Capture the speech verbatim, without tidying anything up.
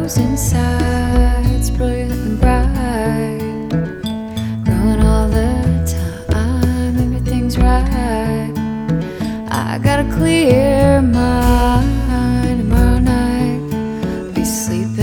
grows inside. It's brilliant and bright, growing all the time. Everything's right. I got a clear